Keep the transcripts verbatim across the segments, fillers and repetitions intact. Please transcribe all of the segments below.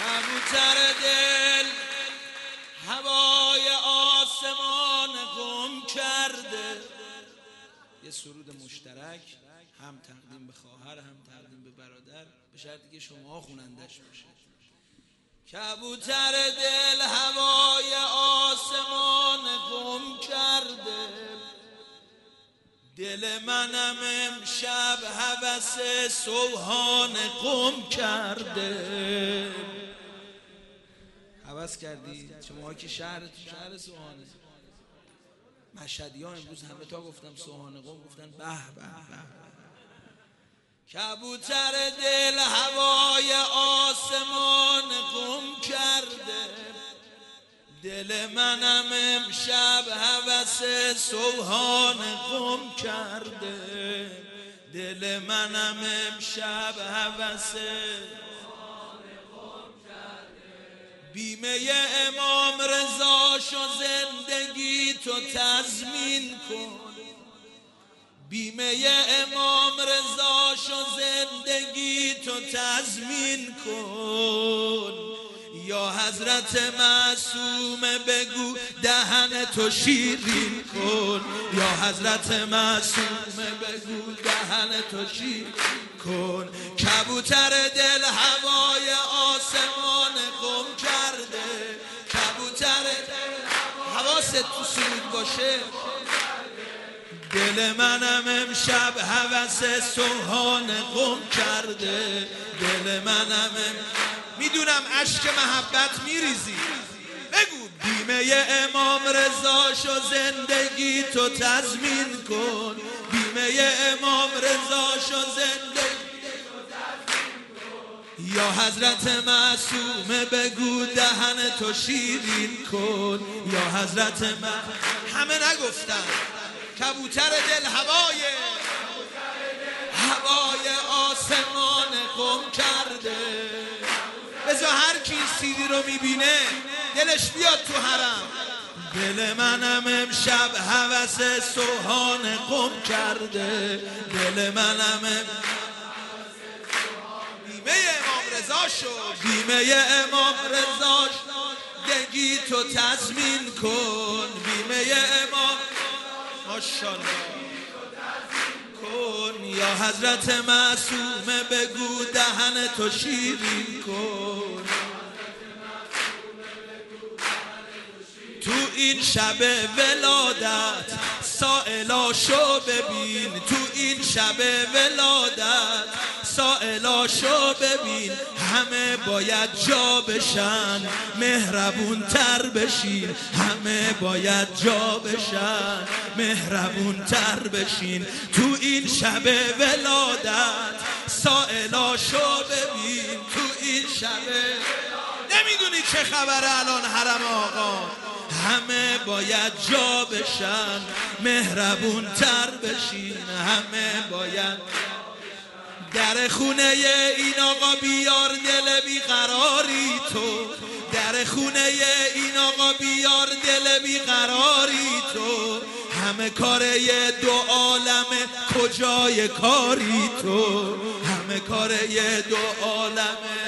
کبوتر دل هوای آسمان گم کرده. یه سرود مشترک هم تقدیم به خواهر هم تقدیم به برادر، به شرطی که شما خوانندش باشید. کبوتر دل هوای آسمان گم کرده، دل منم امشب هوس سوهان گم کرده. هوس کردی؟ شما که شهر شهر سوهانه. مشهدی ها امروز همه تا گفتم سوهان قم گفتن به به به. کبوتر دل هوای آسمان گم کرده، دل منم امشب هوس سوهان گم کرده. دل منم امشب هوس بیمه امام رضا شو زندگی تو تضمین کن. بیمه امام رضا شو زندگی تو تضمین کن. یا حضرت معصوم بگو دهن تو شیرین کن. یا حضرت معصوم بگو دهن تو شیرین کن. کبوتر دل هوای آسمان گم کرده. کبوتر دل حواست تو سرود باشه. دل منم امشب هوس سوهان گم کرده. دل منم میدونم اشک محبت میریزی، بگو بیمه امام رضا شو زندگی تو تضمین کن. بیمه امام رضا شو زندگی تو تضمین کن. یا حضرت معصوم بگو دهن تو شیرین کن. یا حضرت معصوم همه نگفتن. کبوتر دل هوای هوای آسمان گم کرده. بذار هر کی سیدی رو میبینه دلش بیاد تو حرم. دل منم امشب هوس سوهان گم کرده. دل منم بیمه امام رضا شد. بیمه امام رضا شد دگی تو تضمین کن. بیمه امام ماشاءالله کن. یا حضرت معصوم بگو دهن تو شیرین کن. تو این شب ولادت سائلاشو ببین. تو این شب ولادت سائلاشو ببین. همه باید جا بشن مهربون تر بشین. همه باید جا بشن مهربون تر بشین. تو این شب ولادت سائلاشو ببین. تو این شب نمیدونی چه خبره الان حرم آقا. همه باید جا بشن مهربون تر بشین. همه باید در خونه این آقا بیار دل بیقراری تو. در خونه این آقا بیار دل بیقراری تو. همه کاره دو عالمه کجای کاری تو. همه کاره دو عالمه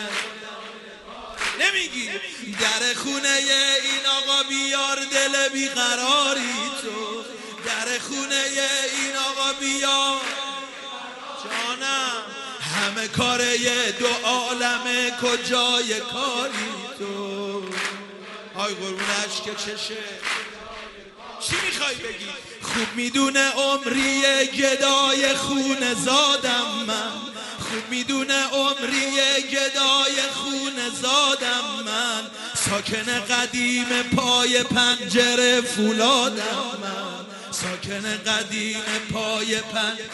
نمیگی. در خونه این آقا بیار دل بیقراری تو. در خونه این آقا بیار جانم. همه کاره دو عالمه کجای کاری تو. های قربونش که چشه. چی میخوای بگی؟ خوب میدونه عمری گدای خون زادم من. خوب میدونه عمری گدای خون زادم من. ساکن قدیم پای پنجره فولادم من. ساکن قدیم پای پنجره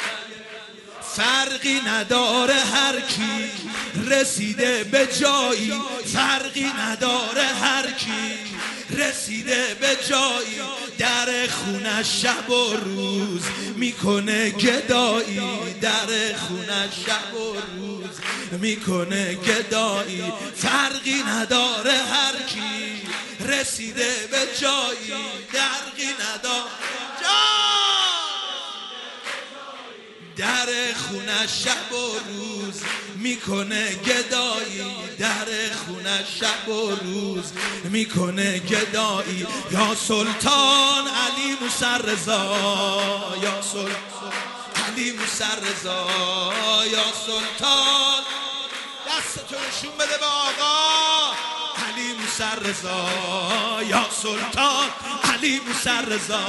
فرقی نداره هر کی رسیده به جایی. فرقی نداره هر کی رسیده به جایی. در خونه شب و روز میکنه گدایی. در خونه شب و روز میکنه گدایی. فرقی نداره هر کی رسیده به جایی. درقی نداره جا در خونه شب و روز میکنه گدایی، در خونه شب و روز میکنه گدایی. یا سلطان علی موسی رضا، یا سلطان علی موسی رضا، یا سلطان دستتو نشون بده به آقا علی موسی رضا، یا سلطان علی موسی رضا،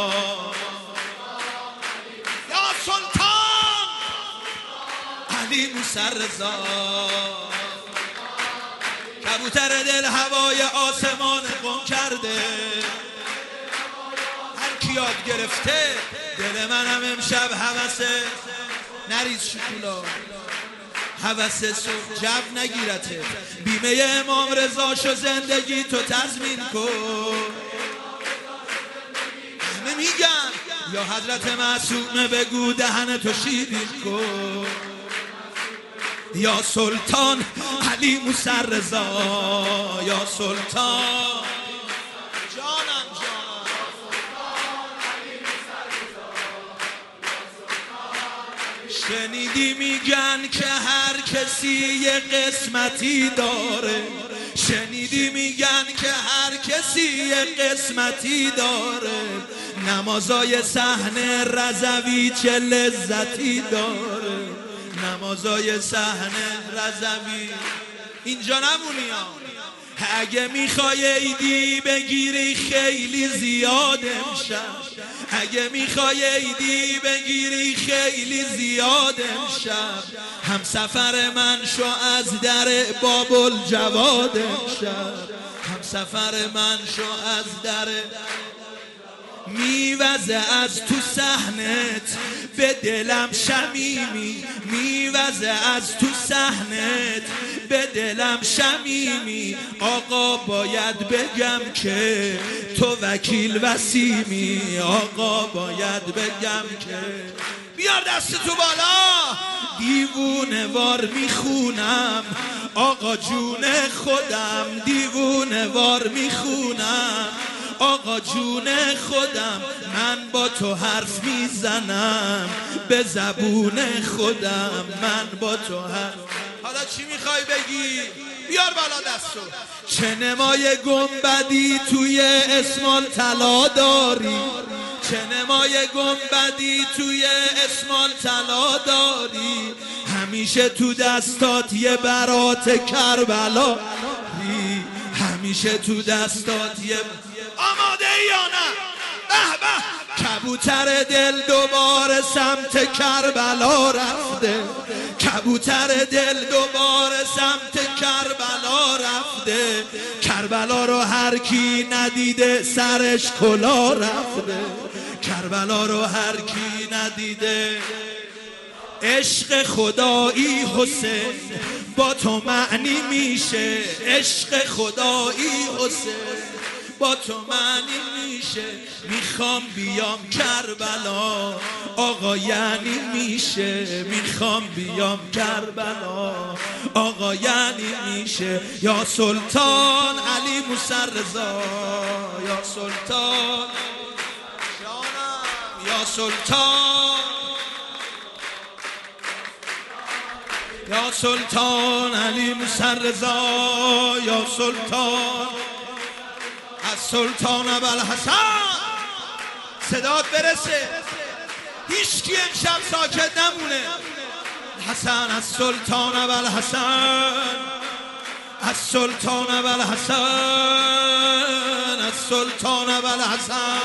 یا سلطان علی موسی رضا. کبوتر دل هوای آسمان قم کرده، هر کی یاد گرفته دل منم امشب هوسه نریز شکولا، هوسه صبح جو نگیرته. بیمه امام رضا شو زندگی تو تضمین کن. همه میگن یا حضرت معصومه بگو دهن تو شیرین کن. یا سلطان علی موسی رضا، یا سلطان جانم جانم. شنیدی میگن که هر کسی یه قسمتی داره، شنیدی میگن که هر کسی یه قسمتی داره. نمازای صحنه رضوی چه لذتی داره، نمازای صحنه رضوی. اینجا نمونی ها، اگه میخوای عیدی بگیری خیلی زیاد امشب، اگه میخوای عیدی بگیری خیلی زیاد امشب. هم سفر من شو از در باب الجواد امشب، هم سفر من شو از در میوزه از تو صحنت به دلم شمیمی، میوزه از تو صحنت به دلم شمیمی. آقا باید بگم که تو وکیل وسیمی، آقا باید بگم که بیار دست تو بالا. دیوونه وار میخونم آقا جون خودم، دیوونه وار میخونم آقا جون خودم. من با تو حرف میزنم به زبون خودم، من با تو حرف. حالا چی میخوای بگی؟ بیار بالا دستو. چه نمای گنبدی توی اسمال طلا داری، چه نمای گنبدی توی اسمال طلا داری. همیشه تو دستات یه برات کربلا، همیشه تو دستات یه. آماده یا نه؟ به به. کبوتر دل دوباره سمت کربلا رفته، کبوتر دل دوباره سمت کربلا رفته. کربلا رو هر کی ندیده سرش کلا رفته، کربلا رو هر کی ندیده. عشق خدایی حسین با تو معنی میشه، عشق خدایی حسین با تو معنی میشه. میخوام بیام کربلا آقا یعنی میشه، میخوام بیام کربلا آقا یعنی میشه. یا سلطان علی موسی رضا، یا سلطان جانم، یا سلطان، یا سلطان علی موسی رضا، یا سلطان. از سلطان ابوالحسن صدات برسه، هیچ کی امشب ساکت نمونه. حسن از سلطان ابوالحسن، از سلطان ابوالحسن، از سلطان ابوالحسن.